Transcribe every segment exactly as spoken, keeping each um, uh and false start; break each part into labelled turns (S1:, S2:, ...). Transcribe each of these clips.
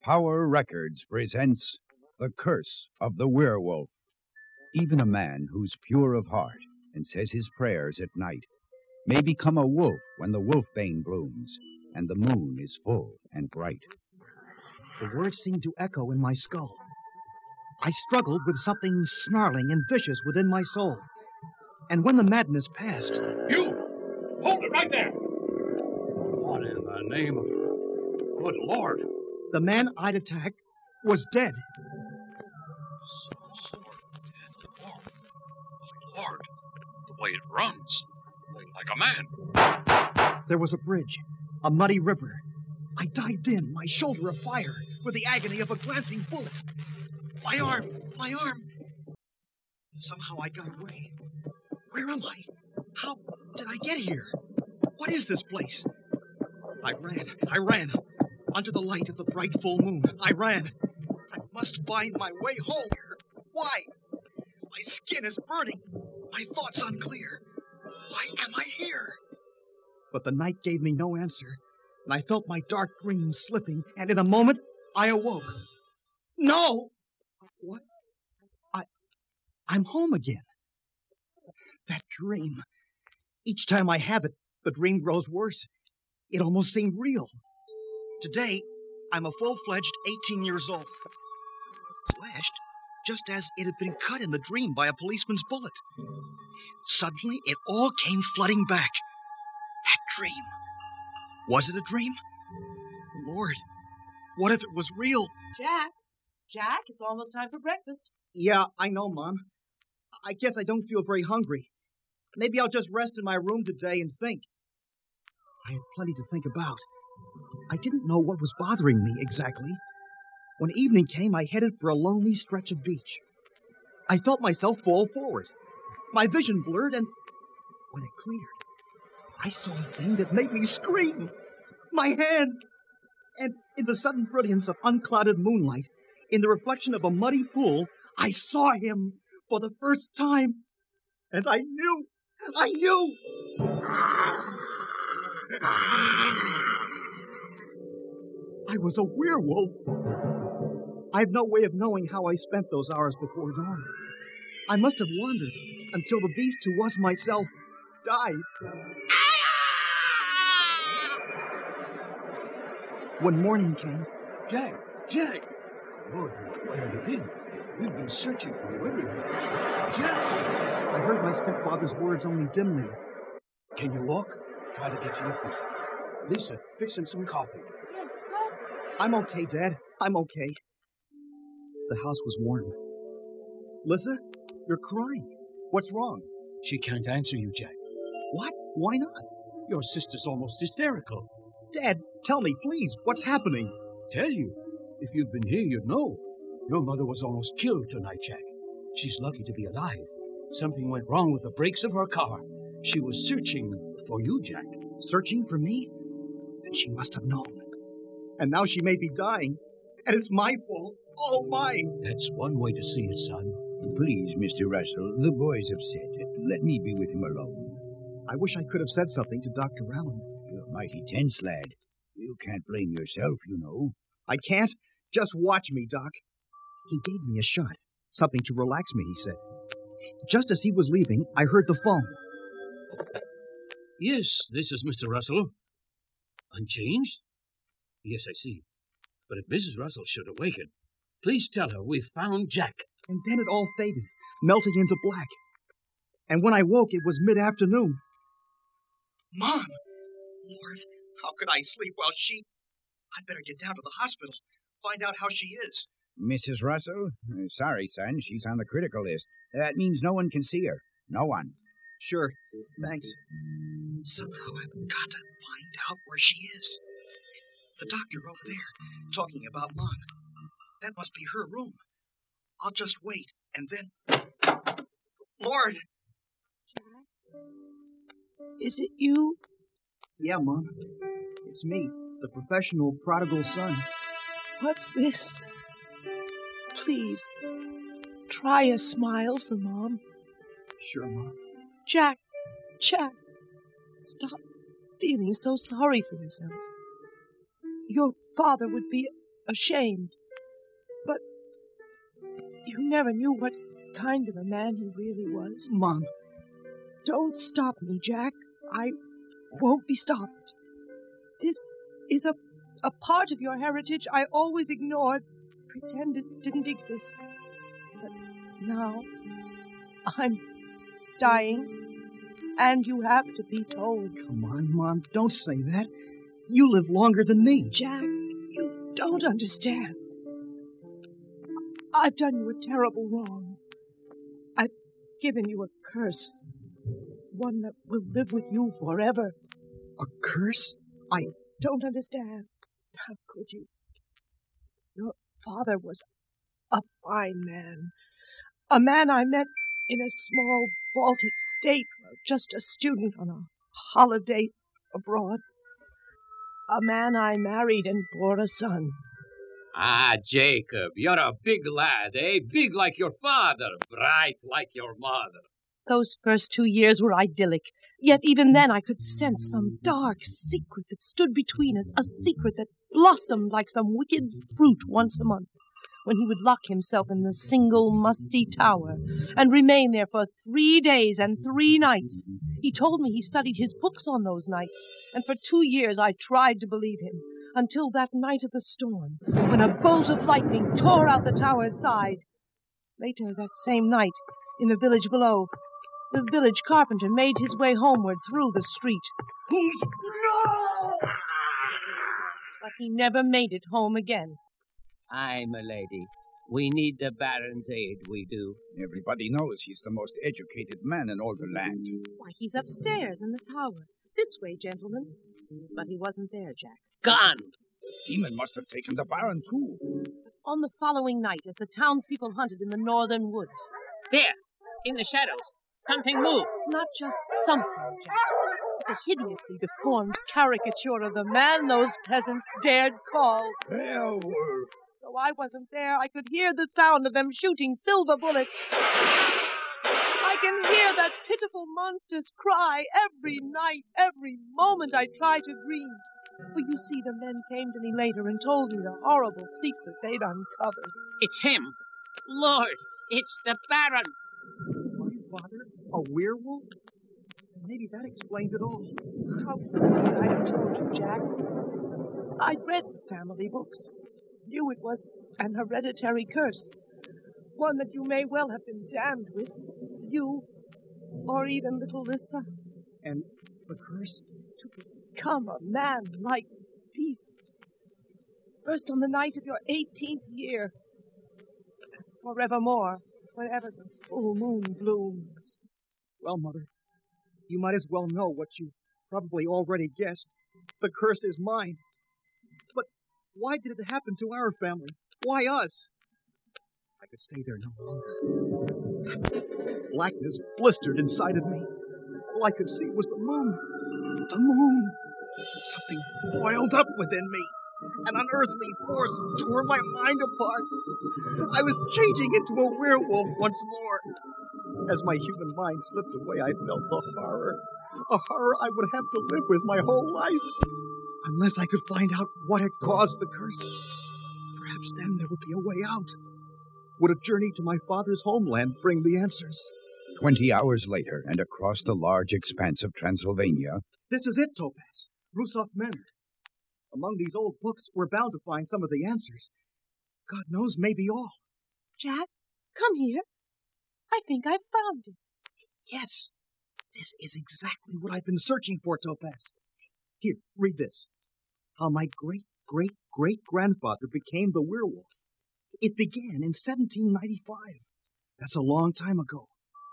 S1: Power Records presents The Curse of the Werewolf. Even a man who's pure of heart and says his prayers at night may become a wolf when the wolfbane blooms and the moon is full and bright.
S2: The words seemed to echo in my skull. I struggled with something snarling and vicious within my soul. And when the madness passed...
S3: You! Hold it right there! What in the name of... Good Lord!
S2: The man I'd attacked was dead.
S3: Some sort of dead dog. My Lord, the way it runs, like a man.
S2: There was a bridge, a muddy river. I dived in, my shoulder afire, with the agony of a glancing bullet. My arm, my arm. Somehow I got away. Where am I? How did I get here? What is this place? I ran, I ran. Under the light of the bright full moon, I ran. I must find my way home. Why? My skin is burning. My thoughts unclear. Why am I here? But the night gave me no answer, and I felt my dark dream slipping, and in a moment, I awoke. No! What? I... I'm home again. That dream. Each time I have it, the dream grows worse. It almost seemed real. Today, I'm a full-fledged eighteen years old. Slashed, just as it had been cut in the dream by a policeman's bullet. Suddenly, it all came flooding back. That dream. Was it a dream? Lord, what if it was real?
S4: Jack, Jack, it's almost time for breakfast.
S2: Yeah, I know, Mom. I guess I don't feel very hungry. Maybe I'll just rest in my room today and think. I had plenty to think about. I didn't know what was bothering me exactly. When evening came, I headed for a lonely stretch of beach. I felt myself fall forward. My vision blurred, and when it cleared, I saw a thing that made me scream. My hand! And in the sudden brilliance of unclouded moonlight, in the reflection of a muddy pool, I saw him for the first time. And I knew, I knew! I was a werewolf. I have no way of knowing how I spent those hours before dawn. I must have wandered until the beast who was myself died. When morning came...
S3: Jack! Jack! Lord, where have you been? We've been searching for you everywhere. Jack!
S2: I heard my stepfather's words only dimly.
S3: Can you walk? Try to get to your feet. Lisa, fix him some coffee.
S4: Yes, coffee.
S2: I'm okay, Dad. I'm okay. The house was warm. Lisa, you're crying. What's wrong?
S3: She can't answer you, Jack.
S2: What? Why not?
S3: Your sister's almost hysterical.
S2: Dad, tell me, please, what's happening?
S3: Tell you? If you'd been here, you'd know. Your mother was almost killed tonight, Jack. She's lucky to be alive. Something went wrong with the brakes of her car. She was searching for you, Jack.
S2: Searching for me? Then she must have known. And now she may be dying. And it's my fault. All mine.
S3: That's one way to see it, son.
S1: Please, Mister Russell, the boy's upset. Let me be with him alone.
S2: I wish I could have said something to Doctor Allen.
S1: You're mighty tense, lad. You can't blame yourself, you know.
S2: I can't? Just watch me, Doc. He gave me a shot. Something to relax me, he said. Just as he was leaving, I heard the phone.
S3: Yes, this is Mister Russell. Unchanged? Yes, I see. But if Missus Russell should awaken, please tell her we've found Jack.
S2: And then it all faded, melting into black. And when I woke, it was mid-afternoon. Mom! Lord, how could I sleep while she... I'd better get down to the hospital, find out how she is.
S1: Missus Russell? Uh, sorry, son, she's on the critical list. That means no one can see her. No one.
S2: Sure, thanks. Somehow I've got to find out where she is. The doctor over there, talking about Mom. That must be her room. I'll just wait, and then... Lord!
S4: Jack? Is it you?
S2: Yeah, Mom. It's me, the professional prodigal son.
S4: What's this? Please, try a smile for Mom.
S2: Sure, Mom.
S4: Jack, Jack, stop feeling so sorry for yourself. Your father would be ashamed. But you never knew what kind of a man he really was.
S2: Mom.
S4: Don't stop me, Jack. I won't be stopped. This is a, a part of your heritage I always ignored, pretended didn't exist. But now I'm dying, and you have to be told.
S2: Come on, Mom, don't say that. You live longer than me.
S4: Jack, you don't understand. I've done you a terrible wrong. I've given you a curse. One that will live with you forever.
S2: A curse? I
S4: don't understand. How could you? Your father was a fine man. A man I met in a small Baltic state, just a student on a holiday abroad. A man I married and bore a son.
S5: Ah, Jacob, you're a big lad, eh? Big like your father, bright like your mother.
S4: Those first two years were idyllic, yet even then I could sense some dark secret that stood between us, a secret that blossomed like some wicked fruit once a month, when he would lock himself in the single musty tower and remain there for three days and three nights. He told me he studied his books on those nights, and for two years I tried to believe him, until that night of the storm, when a bolt of lightning tore out the tower's side. Later that same night, in the village below, the village carpenter made his way homeward through the street.
S3: Who's... No!
S4: But he never made it home again.
S5: Aye, my lady. We need the Baron's aid, we do.
S1: Everybody knows he's the most educated man in all the land.
S4: Why, he's upstairs in the tower. This way, gentlemen. But he wasn't there, Jack.
S5: Gone!
S1: The demon must have taken the Baron, too.
S4: On the following night, as the townspeople hunted in the northern woods.
S5: There, in the shadows. Something moved.
S4: Not just something, Jack. The hideously deformed caricature of the man those peasants dared call
S1: Beowulf.
S4: Though I wasn't there, I could hear the sound of them shooting silver bullets. I can hear that pitiful monster's cry every night, every moment I try to dream. For you see, the men came to me later and told me the horrible secret they'd uncovered.
S5: It's him. Lord, it's the Baron.
S2: My father? A werewolf? Maybe that explains it all.
S4: How could I have told you, Jack? I'd read the family books. Knew it was an hereditary curse. One that you may well have been damned with. You, or even little Lissa.
S2: And the curse?
S4: To become a man-like beast. First on the night of your eighteenth year. And forevermore, whenever the full moon blooms.
S2: Well, Mother, you might as well know what you probably already guessed. The curse is mine. But why did it happen to our family? Why us? I could stay there no longer. Blackness blistered inside of me. All I could see was the moon. The moon. Something boiled up within me. An unearthly force tore my mind apart. I was changing into a werewolf once more. As my human mind slipped away, I felt the horror. A horror I would have to live with my whole life. Unless I could find out what had caused the curse. Perhaps then there would be a way out. Would a journey to my father's homeland bring the answers?
S1: Twenty hours later, and across the large expanse of Transylvania...
S2: This is it, Topaz. Rusov Manor. Among these old books, we're bound to find some of the answers. God knows, maybe all.
S4: Jack, come here. I think I've found it.
S2: Yes. This is exactly what I've been searching for, Topaz. Here, read this. How my great-great-great-grandfather became the werewolf. It began in seventeen ninety-five. That's a long time ago.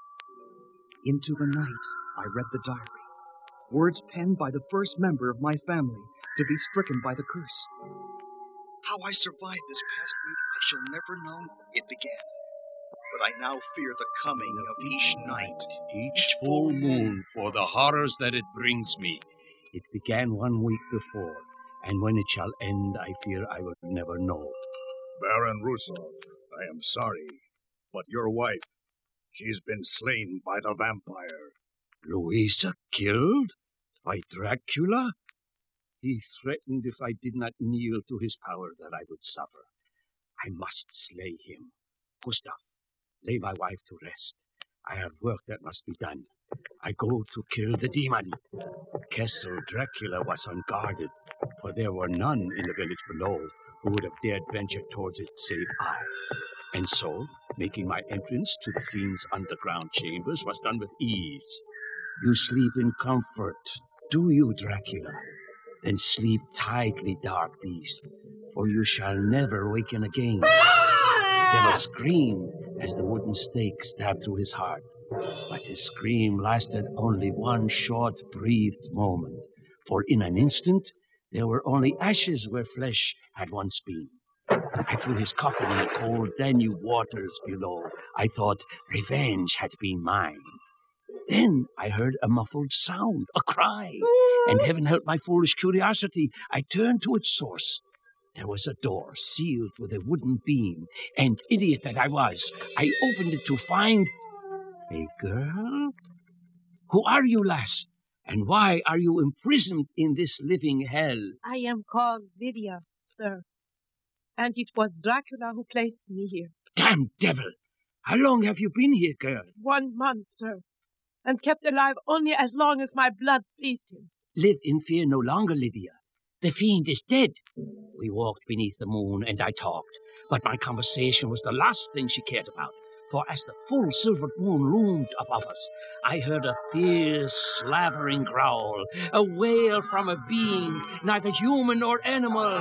S2: Into the night, I read the diary. Words penned by the first member of my family to be stricken by the curse. How I survived this past week, I shall never know. It began. But I now fear the coming of each night.
S3: Each full moon for the horrors that it brings me. It began one week before, and when it shall end, I fear I will never know.
S6: Baron Rusov, I am sorry, but your wife, she's been slain by the vampire.
S3: Louisa killed? By Dracula? He threatened if I did not kneel to his power that I would suffer. I must slay him. Gustav, lay my wife to rest. I have work that must be done. I go to kill the demon. Castle Dracula was unguarded, for there were none in the village below who would have dared venture towards it save I. And so, making my entrance to the fiend's underground chambers was done with ease. You sleep in comfort, do you, Dracula? Then sleep tightly, dark beast, for you shall never waken again. The devil screamed as the wooden stake stabbed through his heart, but his scream lasted only one short-breathed moment, for in an instant there were only ashes where flesh had once been. I threw his coffin in the cold Danube waters below. I thought revenge had been mine. Then I heard a muffled sound, a cry, and heaven help my foolish curiosity, I turned to its source. There was a door sealed with a wooden beam, and idiot that I was, I opened it to find a girl. Who are you, lass? And why are you imprisoned in this living hell?
S4: I am called Lydia, sir. And it was Dracula who placed me here.
S3: Damn devil! How long have you been here, girl?
S4: One month, sir. And kept alive only as long as my blood pleased him.
S3: Live in fear no longer, Lydia. The fiend is dead. We walked beneath the moon, and I talked. But my conversation was the last thing she cared about. For as the full silvered moon loomed above us, I heard a fierce, slavering growl, a wail from a being, neither human nor animal.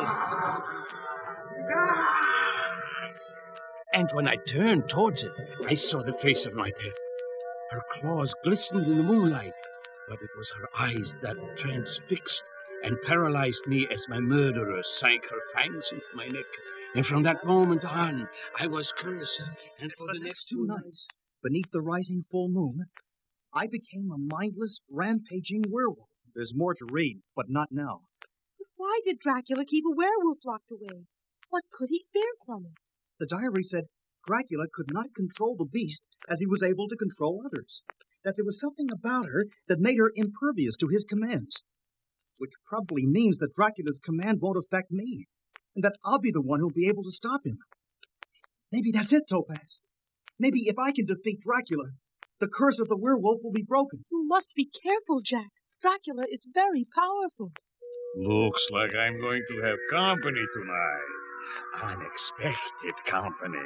S3: And when I turned towards it, I saw the face of my death. Her claws glistened in the moonlight, but it was her eyes that transfixed and paralyzed me as my murderer sank her fangs into my neck. And from that moment on, I was cursed. And for, for the, the next two nights,
S2: beneath the rising full moon, I became a mindless, rampaging werewolf. There's more to read, but not now.
S4: But why did Dracula keep a werewolf locked away? What could he fear from it?
S2: The diary said Dracula could not control the beast as he was able to control others. That there was something about her that made her impervious to his commands. Which probably means that Dracula's command won't affect me, and that I'll be the one who'll be able to stop him. Maybe that's it, Topaz. Maybe if I can defeat Dracula, the curse of the werewolf will be broken.
S4: You must be careful, Jack. Dracula is very powerful.
S6: Looks like I'm going to have company tonight. Unexpected company.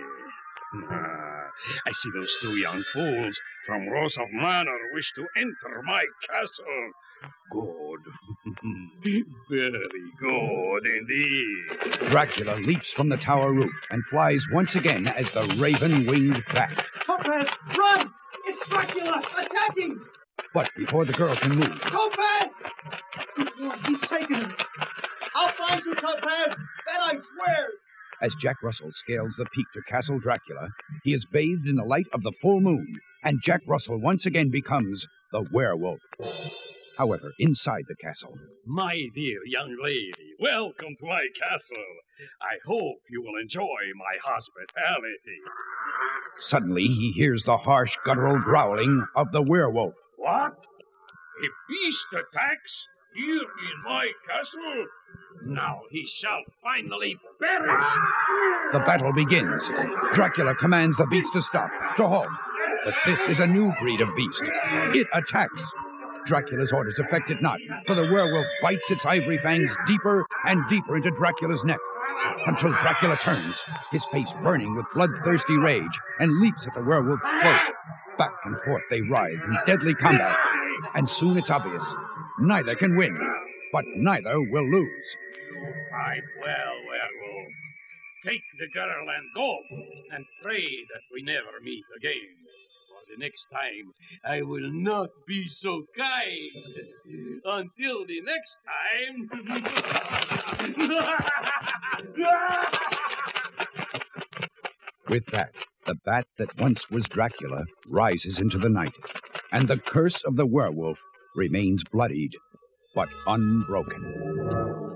S6: I see those two young fools from Rosov Manor wish to enter my castle. Good. Very good indeed.
S1: Dracula leaps from the tower roof and flies once again as the raven-winged bat.
S2: Topaz, run! It's Dracula attacking!
S1: But before the girl can move...
S2: Topaz! Oh, he's taken him. I'll find you, Topaz! That I swear!
S1: As Jack Russell scales the peak to Castle Dracula, he is bathed in the light of the full moon, and Jack Russell once again becomes the werewolf. However, inside the castle...
S6: My dear young lady, welcome to my castle. I hope you will enjoy my hospitality.
S1: Suddenly, he hears the harsh, guttural growling of the werewolf.
S6: What? A beast attacks here in my castle? Now he shall finally perish.
S1: The battle begins. Dracula commands the beast to stop, to halt. But this is a new breed of beast. It attacks. Dracula's orders affect it not, for the werewolf bites its ivory fangs deeper and deeper into Dracula's neck, until Dracula turns, his face burning with bloodthirsty rage, and leaps at the werewolf's throat. Back and forth they writhe in deadly combat, and soon it's obvious. Neither can win, but neither will lose.
S6: Fight well, werewolf. Take the girl and go, and pray that we never meet again. For the next time, I will not be so kind. Until the next time.
S1: With that, the bat that once was Dracula rises into the night, and the curse of the werewolf remains bloodied, but unbroken.